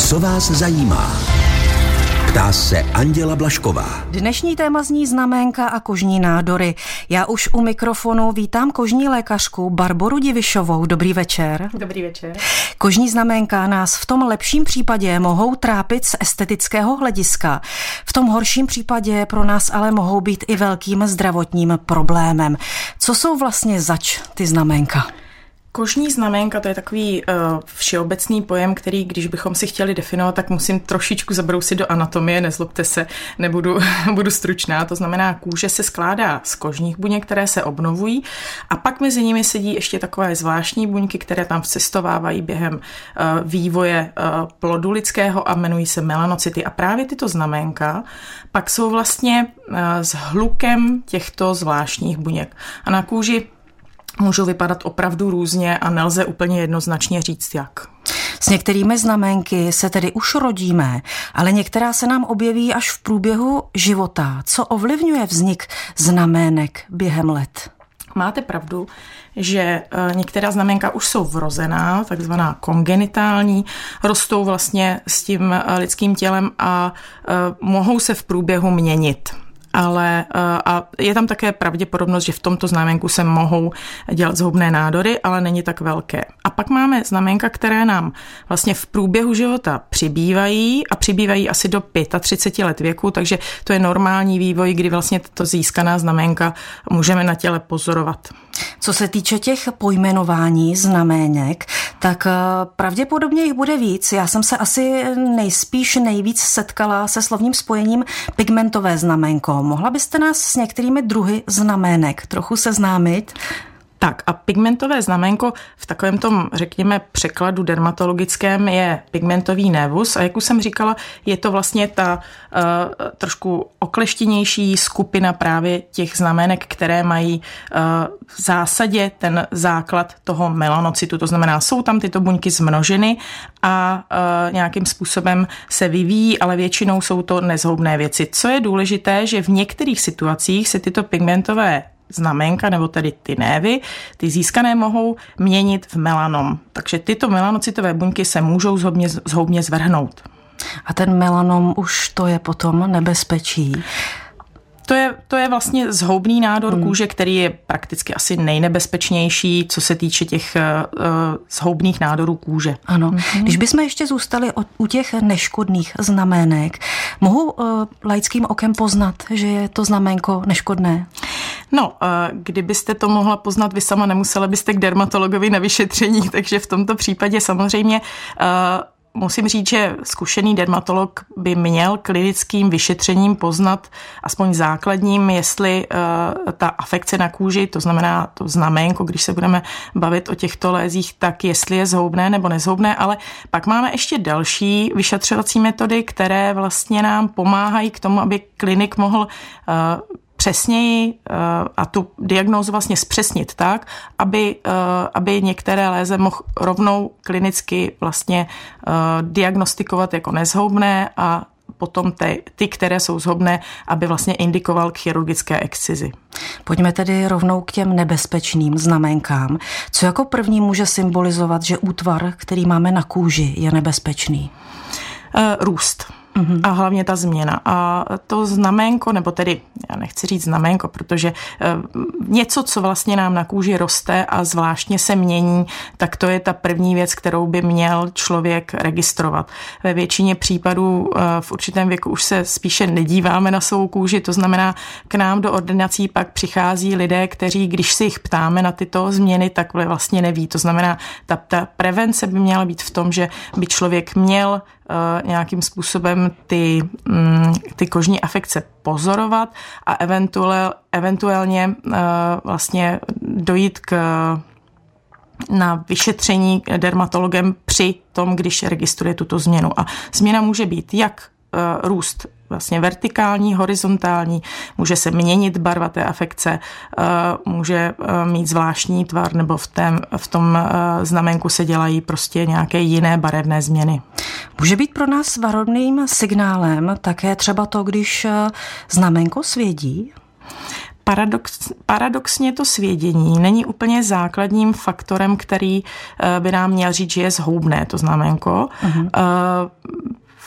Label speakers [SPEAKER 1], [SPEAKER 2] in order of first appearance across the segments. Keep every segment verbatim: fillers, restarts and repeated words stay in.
[SPEAKER 1] Co vás zajímá? Ptá se Anděla Blažková.
[SPEAKER 2] Dnešní téma zní znaménka a kožní nádory. Já už u mikrofonu vítám kožní lékařku Barboru Divišovou. Dobrý večer.
[SPEAKER 3] Dobrý večer.
[SPEAKER 2] Kožní znaménka nás v tom lepším případě mohou trápit z estetického hlediska. V tom horším případě pro nás ale mohou být i velkým zdravotním problémem. Co jsou vlastně zač ty znaménka?
[SPEAKER 3] Kožní znaménka, to je takový uh, všeobecný pojem, který, když bychom si chtěli definovat, tak musím trošičku zabrousit do anatomie, nezlobte se, nebudu budu stručná. To znamená, kůže se skládá z kožních buněk, které se obnovují, a pak mezi nimi sedí ještě takové zvláštní buňky, které tam vcestovávají během uh, vývoje uh, plodu lidského a jmenují se melanocyty. A právě tyto znaménka pak jsou vlastně uh, s hlukem těchto zvláštních buněk. A na kůži můžou vypadat opravdu různě a nelze úplně jednoznačně říct jak.
[SPEAKER 2] S některými znaménky se tedy už rodíme, ale některá se nám objeví až v průběhu života. Co ovlivňuje vznik znamének během let?
[SPEAKER 3] Máte pravdu, že některá znaménka už jsou vrozená, takzvaná kongenitální, rostou vlastně s tím lidským tělem a mohou se v průběhu měnit. Ale a je tam také pravděpodobnost, že v tomto znaménku se mohou dělat zhoubné nádory, ale není tak velké. A pak máme znaménka, které nám vlastně v průběhu života přibývají a přibývají asi do třicet pět let věku, takže to je normální vývoj, kdy vlastně tato získaná znaménka můžeme na těle pozorovat.
[SPEAKER 2] Co se týče těch pojmenování znamének, tak pravděpodobně jich bude víc. Já jsem se asi nejspíš nejvíc setkala se slovním spojením pigmentové znaménko. Mohla byste nás s některými druhy znamének trochu seznámit?
[SPEAKER 3] Tak a pigmentové znaménko v takovém tom, řekněme, překladu dermatologickém je pigmentový névus a jak už jsem říkala, je to vlastně ta uh, trošku okleštěnější skupina právě těch znamének, které mají uh, v zásadě ten základ toho melanocytu, to znamená, jsou tam tyto buňky zmnoženy a uh, nějakým způsobem se vyvíjí, ale většinou jsou to nezhoubné věci. Co je důležité, že v některých situacích se tyto pigmentové znaménka, nebo tedy ty névy, ty získané mohou měnit v melanom. Takže tyto melanocytové buňky se můžou zhoubně, zhoubně zvrhnout.
[SPEAKER 2] A ten melanom už to je potom nebezpečí.
[SPEAKER 3] To je, to je vlastně zhoubný nádor hmm. kůže, který je prakticky asi nejnebezpečnější, co se týče těch uh, zhoubných nádorů kůže.
[SPEAKER 2] Ano. Hmm. Když bychom ještě zůstali o, u těch neškodných znamének, mohu uh, laickým okem poznat, že je to znaménko neškodné?
[SPEAKER 3] No, kdybyste to mohla poznat vy sama, nemusela byste k dermatologovi na vyšetření, takže v tomto případě samozřejmě musím říct, že zkušený dermatolog by měl klinickým vyšetřením poznat aspoň základním, jestli ta afekce na kůži, to znamená to znaménko, když se budeme bavit o těchto lézích, tak jestli je zhoubné nebo nezhoubné, ale pak máme ještě další vyšetřovací metody, které vlastně nám pomáhají k tomu, aby klinik mohl přesněji a tu diagnózu vlastně zpřesnit tak, aby, aby některé léze mohl rovnou klinicky vlastně diagnostikovat jako nezhoubné a potom ty, ty, které jsou zhoubné, aby vlastně indikoval k chirurgické excizi.
[SPEAKER 2] Pojďme tedy rovnou k těm nebezpečným znaménkám. Co jako první může symbolizovat, že útvar, který máme na kůži, je nebezpečný?
[SPEAKER 3] Růst. A hlavně ta změna. A to znaménko, nebo tedy, já nechci říct znaménko, protože něco, co vlastně nám na kůži roste a zvláštně se mění, tak to je ta první věc, kterou by měl člověk registrovat. Ve většině případů v určitém věku už se spíše nedíváme na svou kůži, to znamená, k nám do ordinací pak přichází lidé, kteří, když se jich ptáme na tyto změny, tak vlastně neví. To znamená, ta, ta prevence by měla být v tom, že by člověk měl nějakým způsobem ty, ty kožní afekce pozorovat a eventuál, eventuálně vlastně dojít k, na vyšetření dermatologem při tom, když registruje tuto změnu. A změna může být jak růst vlastně vertikální, horizontální, může se měnit barva té afekce, může mít zvláštní tvar, nebo v, tém, v tom znaménku se dělají prostě nějaké jiné barevné změny.
[SPEAKER 2] Může být pro nás varovným signálem také třeba to, když znaménko svědí?
[SPEAKER 3] Paradox, paradoxně to svědění není úplně základním faktorem, který by nám měl říct, že je zhoubné to znaménko. Uh-huh.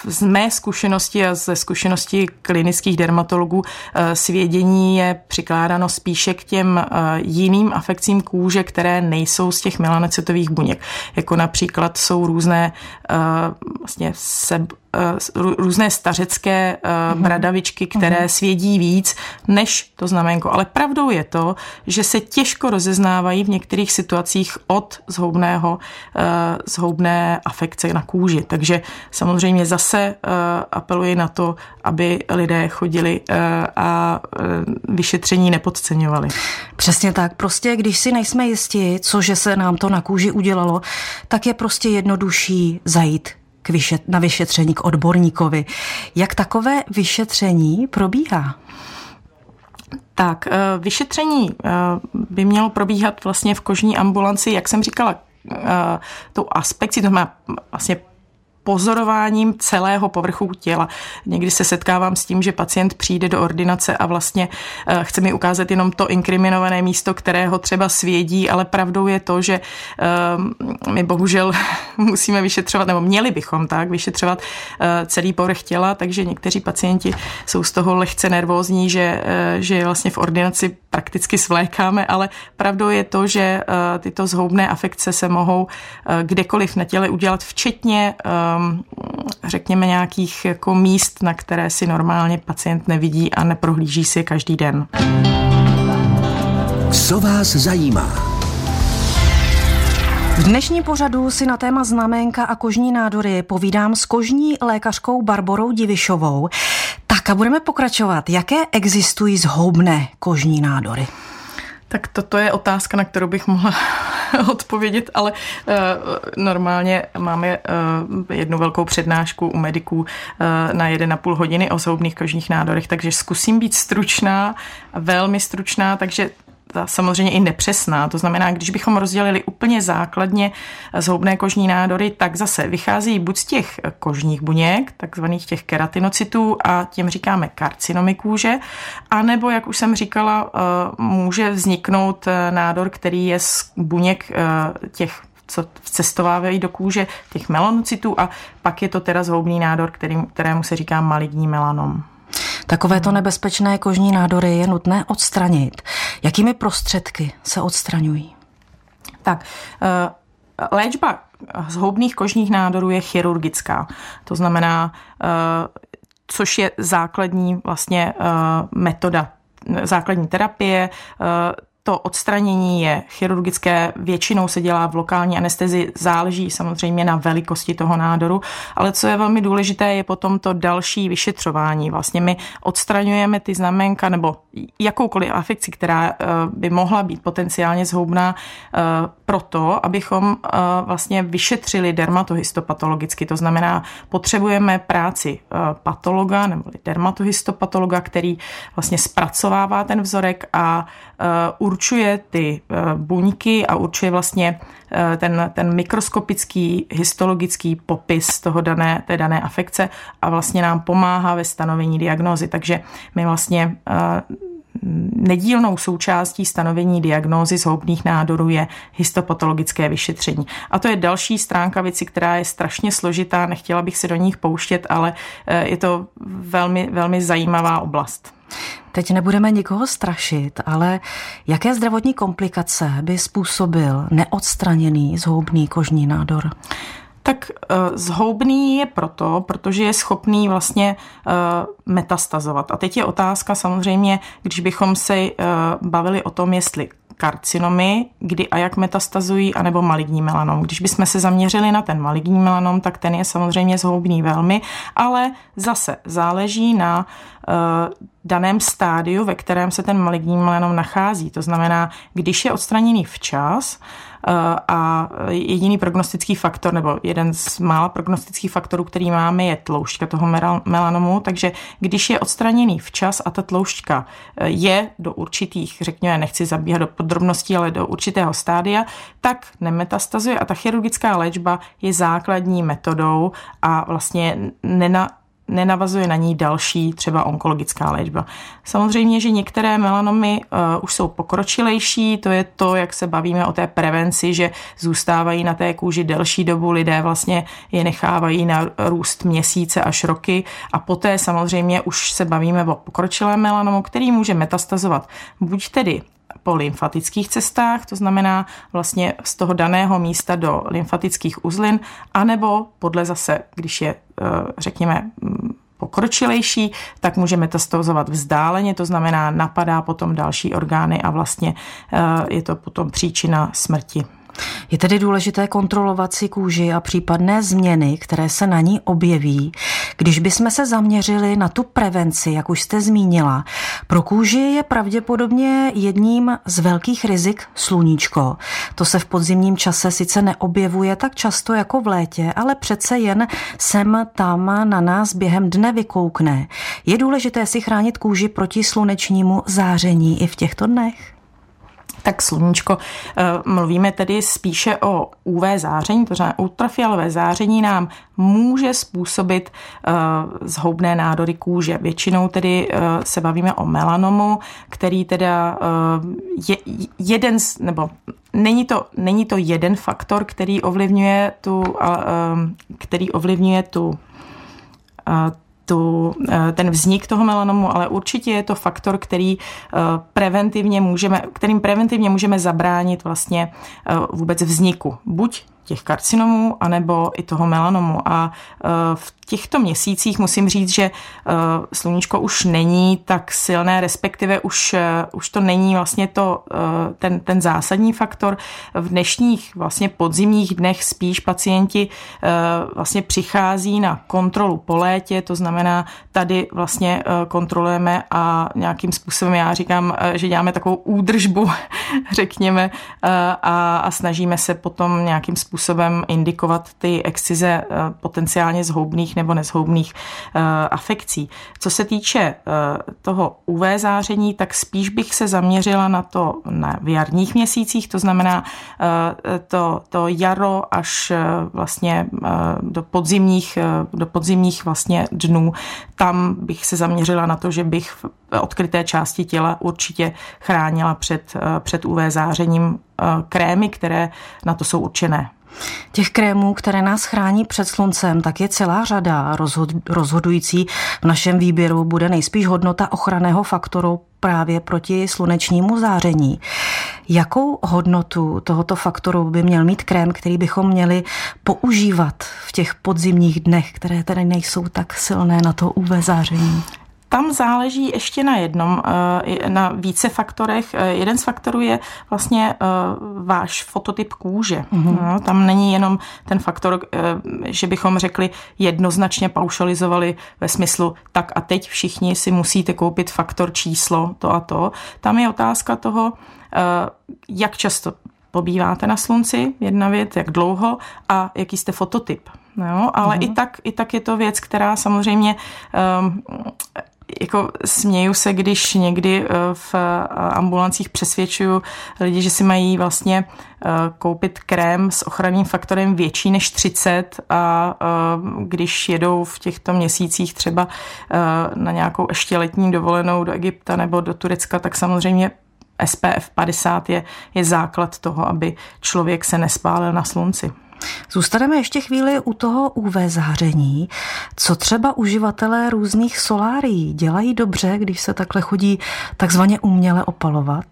[SPEAKER 3] z mé zkušenosti a ze zkušenosti klinických dermatologů svědění je přikládáno spíše k těm jiným afekcím kůže, které nejsou z těch melanocytových buněk. Jako například jsou různé vlastně se různé stařecké bradavičky, které svědí víc než to znaménko. Ale pravdou je to, že se těžko rozeznávají v některých situacích od zhoubného, zhoubné afekce na kůži. Takže samozřejmě zase apeluji na to, aby lidé chodili a vyšetření nepodceňovali.
[SPEAKER 2] Přesně tak. Prostě když si nejsme jisti, cože se nám to na kůži udělalo, tak je prostě jednodušší zajít k vyšet, na vyšetření k odborníkovi. Jak takové vyšetření probíhá?
[SPEAKER 3] Tak, vyšetření by mělo probíhat vlastně v kožní ambulanci, jak jsem říkala, tou aspekcí, to znamená vlastně pozorováním celého povrchu těla. Někdy se setkávám s tím, že pacient přijde do ordinace a vlastně chce mi ukázat jenom to inkriminované místo, kterého třeba svědí, ale pravdou je to, že my bohužel musíme vyšetřovat, nebo měli bychom tak vyšetřovat celý povrch těla, takže někteří pacienti jsou z toho lehce nervózní, že, že vlastně v ordinaci prakticky svlékáme, ale pravdou je to, že tyto zhoubné afekce se mohou kdekoliv na těle udělat, včetně řekněme nějakých jako míst, na které si normálně pacient nevidí a neprohlíží si je každý den.
[SPEAKER 1] Co vás zajímá?
[SPEAKER 2] V dnešním pořadu si na téma znaménka a kožní nádory povídám s kožní lékařkou Barborou Divišovou. Tak a budeme pokračovat. Jaké existují zhoubné kožní nádory?
[SPEAKER 3] Tak toto je otázka, na kterou bych mohla odpovědět, ale uh, normálně máme uh, jednu velkou přednášku u mediků uh, na jeden a půl hodiny o zhoubných kožních nádorech, takže zkusím být stručná, velmi stručná, takže samozřejmě i nepřesná. To znamená, když bychom rozdělili úplně základně zhoubné kožní nádory, tak zase vychází buď z těch kožních buněk, takzvaných těch keratinocytů, a těm říkáme karcinomy kůže, anebo, jak už jsem říkala, může vzniknout nádor, který je z buněk těch, co vcestovávají do kůže, těch melanocytů, a pak je to teda zhoubný nádor, který, kterému se říká maligní melanom.
[SPEAKER 2] Takovéto nebezpečné kožní nádory je nutné odstranit. Jakými prostředky se odstraňují?
[SPEAKER 3] Tak, léčba zhoubných kožních nádorů je chirurgická. To znamená, což je základní vlastně metoda, základní terapie. To odstranění je chirurgické, většinou se dělá v lokální anestezii, záleží samozřejmě na velikosti toho nádoru, ale co je velmi důležité, je potom to další vyšetřování. Vlastně my odstraňujeme ty znaménka nebo jakoukoliv afekci, která by mohla být potenciálně zhoubná, proto, abychom vlastně vyšetřili dermatohistopatologicky. To znamená, potřebujeme práci patologa nebo dermatohistopatologa, který vlastně zpracovává ten vzorek a určuje ty buňky a určuje vlastně ten, ten mikroskopický histologický popis toho dané, té dané afekce a vlastně nám pomáhá ve stanovení diagnózy. Takže my vlastně nedílnou součástí stanovení diagnózy zhoubných nádorů je histopatologické vyšetření. A to je další stránka věci, která je strašně složitá, nechtěla bych se do nich pouštět, ale je to velmi, velmi zajímavá oblast.
[SPEAKER 2] Teď nebudeme nikoho strašit, ale jaké zdravotní komplikace by způsobil neodstraněný zhoubný kožní nádor?
[SPEAKER 3] Tak zhoubný je proto, protože je schopný vlastně metastazovat. A teď je otázka samozřejmě, když bychom se bavili o tom, jestli karcinomy, kdy a jak metastazují, anebo maligní melanom. Když bychom se zaměřili na ten maligní melanom, tak ten je samozřejmě zhoubný velmi, ale zase záleží na uh, daném stádiu, ve kterém se ten maligní melanom nachází. To znamená, když je odstraněný včas uh, a jediný prognostický faktor, nebo jeden z mála prognostických faktorů, který máme, je tloušťka toho melanomu, takže když je odstraněný včas a ta tloušťka je do určitých, řekněme, nechci zabíhat do podrobností, ale do určitého stádia, tak nemetastazuje a ta chirurgická léčba je základní metodou a vlastně nena, nenavazuje na ní další třeba onkologická léčba. Samozřejmě, že některé melanomy uh, už jsou pokročilejší, to je to, jak se bavíme o té prevenci, že zůstávají na té kůži delší dobu, lidé vlastně je nechávají na růst měsíce až roky a poté samozřejmě už se bavíme o pokročilém melanomu, který může metastazovat buď tedy po lymfatických cestách, to znamená vlastně z toho daného místa do lymfatických uzlin, anebo podle zase, když je, řekněme, pokročilejší, tak může metastazovat vzdáleně, to znamená napadá potom další orgány a vlastně je to potom příčina smrti.
[SPEAKER 2] Je tedy důležité kontrolovat si kůži a případné změny, které se na ní objeví. Když bychom se zaměřili na tu prevenci, jak už jste zmínila, pro kůži je pravděpodobně jedním z velkých rizik sluníčko. To se v podzimním čase sice neobjevuje tak často jako v létě, ale přece jen sem tam na nás během dne vykoukne. Je důležité si chránit kůži proti slunečnímu záření i v těchto dnech?
[SPEAKER 3] Tak sluníčko, mluvíme tedy spíše o U V záření, to znamená ultrafialové záření nám může způsobit zhoubné nádory kůže. Většinou tedy se bavíme o melanomu, který teda je jeden z, nebo není to, není to jeden faktor, který ovlivňuje tu, který ovlivňuje tu Tu, ten vznik toho melanomu, ale určitě je to faktor, který preventivně můžeme, kterým preventivně můžeme zabránit vlastně vůbec vzniku buď těch karcinomů, anebo i toho melanomu. A v těchto měsících musím říct, že sluníčko už není tak silné, respektive už, už to není vlastně to, ten, ten zásadní faktor. V dnešních vlastně podzimních dnech spíš pacienti vlastně přichází na kontrolu po létě, to znamená, tady vlastně kontrolujeme a nějakým způsobem, já říkám, že děláme takovou údržbu, řekněme, a, a snažíme se potom nějakým způsobem indikovat ty excize potenciálně zhoubných nebo nezhoubných afekcí. Co se týče toho U V záření, tak spíš bych se zaměřila na to na v jarních měsících, to znamená to, to jaro až vlastně do podzimních, do podzimních vlastně dnů. Tam bych se zaměřila na to, že bych v odkryté části těla určitě chránila před, před U V zářením krémy, které na to jsou určené.
[SPEAKER 2] Těch krémů, které nás chrání před sluncem, tak je celá řada. Rozhodující v našem výběru bude nejspíš hodnota ochranného faktoru právě proti slunečnímu záření. Jakou hodnotu tohoto faktoru by měl mít krém, který bychom měli používat v těch podzimních dnech, které tedy nejsou tak silné na to U V záření?
[SPEAKER 3] Tam záleží ještě na jednom, na více faktorech. Jeden z faktorů je vlastně váš fototyp kůže. Mm-hmm. No, tam není jenom ten faktor, že bychom řekli jednoznačně paušalizovali ve smyslu tak a teď všichni si musíte koupit faktor číslo to a to. Tam je otázka toho, jak často pobýváte na slunci, jedna věc, jak dlouho a jaký jste fototyp. No, ale mm-hmm. i, tak, i tak je to věc, která samozřejmě um, jako směju se, když někdy v ambulancích přesvědčuju lidi, že si mají vlastně koupit krém s ochranným faktorem větší než třicet a když jedou v těchto měsících třeba na nějakou ještě letní dovolenou do Egypta nebo do Turecka, tak samozřejmě S P F padesát je, je základ toho, aby člověk se nespálil na slunci.
[SPEAKER 2] Zůstaneme ještě chvíli u toho U V záření. Co třeba uživatelé různých solárií dělají dobře, když se takhle chodí takzvaně uměle opalovat?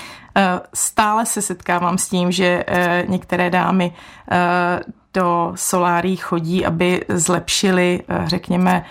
[SPEAKER 3] Stále se setkávám s tím, že některé dámy do solárií chodí, aby zlepšili, řekněme,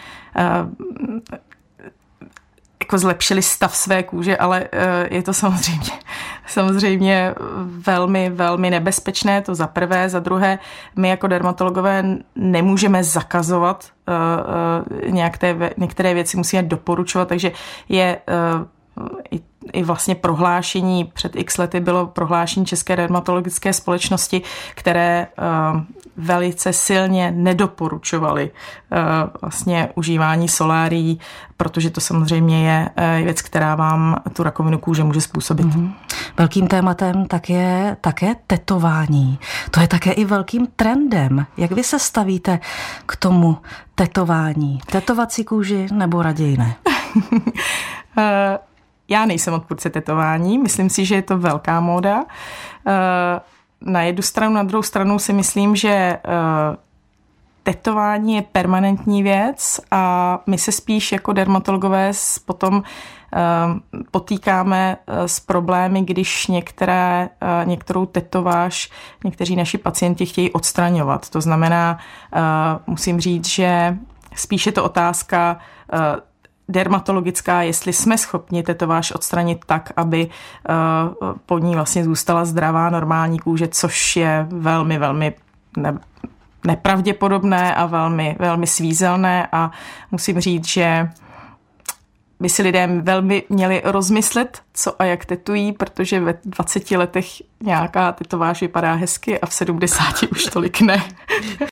[SPEAKER 3] jako zlepšili stav své kůže, ale je to samozřejmě, samozřejmě velmi, velmi nebezpečné, to za prvé. Za druhé, my jako dermatologové nemůžeme zakazovat nějaké, některé věci, musíme doporučovat, takže je i vlastně prohlášení, před x lety bylo prohlášení České dermatologické společnosti, které velice silně nedoporučovali vlastně užívání solárií, protože to samozřejmě je věc, která vám tu rakovinu kůže může způsobit. Mm-hmm.
[SPEAKER 2] Velkým tématem tak je také tetování. To je také i velkým trendem. Jak vy se stavíte k tomu tetování? Tetovací kůži nebo raději ne?
[SPEAKER 3] Já nejsem odpůrce tetování. Myslím si, že je to velká móda. Na jednu stranu, na druhou stranu si myslím, že tetování je permanentní věc a my se spíš jako dermatologové potom potýkáme s problémy, když některé, některou tetováž někteří naši pacienti chtějí odstraňovat. To znamená, musím říct, že spíš je to otázka dermatologická, jestli jsme schopni tetováž odstranit tak, aby po ní vlastně zůstala zdravá normální kůže, což je velmi, velmi ne, nepravděpodobné a velmi, velmi svízelné a musím říct, že by si lidé velmi měli rozmyslet, co a jak tetují, protože ve dvaceti letech nějaká tetováž vypadá hezky a v sedmdesáti už tolik ne.